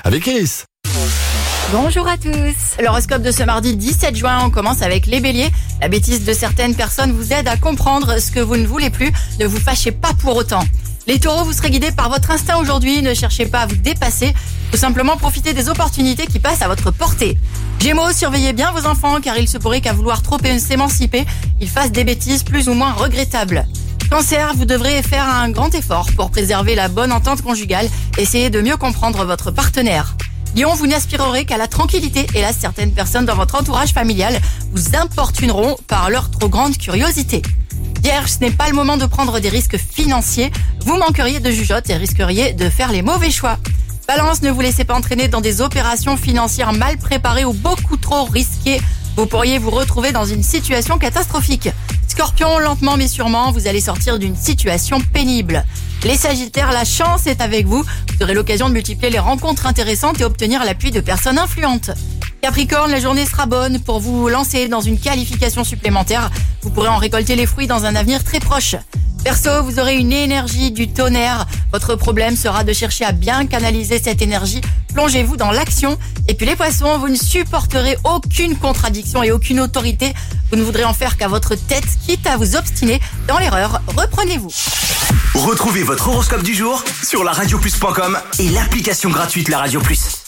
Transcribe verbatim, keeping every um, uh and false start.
avec Alice. Bonjour à tous. L'horoscope de ce mardi dix-sept juin, on commence avec les béliers. La bêtise de certaines personnes vous aide à comprendre ce que vous ne voulez plus. Ne vous fâchez pas pour autant. Les taureaux, vous serez guidés par votre instinct aujourd'hui. Ne cherchez pas à vous dépasser. Tout simplement profitez des opportunités qui passent à votre portée. Gémeaux, surveillez bien vos enfants car il se pourrait qu'à vouloir trop s'émanciper, ils fassent des bêtises plus ou moins regrettables. Cancer, vous devrez faire un grand effort pour préserver la bonne entente conjugale. Essayez de mieux comprendre votre partenaire. Lion, vous n'aspirerez qu'à la tranquillité. Hélas, certaines personnes dans votre entourage familial vous importuneront par leur trop grande curiosité. Vierge, ce n'est pas le moment de prendre des risques financiers. Vous manqueriez de jugeote et risqueriez de faire les mauvais choix. Balance, ne vous laissez pas entraîner dans des opérations financières mal préparées ou beaucoup trop risquées. Vous pourriez vous retrouver dans une situation catastrophique. Scorpion, lentement mais sûrement, vous allez sortir d'une situation pénible. Les Sagittaires, la chance est avec vous. Vous aurez l'occasion de multiplier les rencontres intéressantes et obtenir l'appui de personnes influentes. Capricorne, la journée sera bonne pour vous lancer dans une qualification supplémentaire. Vous pourrez en récolter les fruits dans un avenir très proche. Verseau, vous aurez une énergie du tonnerre. Votre problème sera de chercher à bien canaliser cette énergie. Plongez-vous dans l'action. Et puis les poissons, vous ne supporterez aucune contradiction et aucune autorité. Vous ne voudrez en faire qu'à votre tête, quitte à vous obstiner dans l'erreur. Reprenez-vous. Retrouvez votre horoscope du jour sur la radio plus point com et l'application gratuite La Radio Plus.